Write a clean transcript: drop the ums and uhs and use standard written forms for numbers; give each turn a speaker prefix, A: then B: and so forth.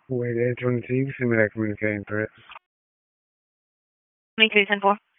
A: Wait, 822, send me that communique interest.
B: 2310-4.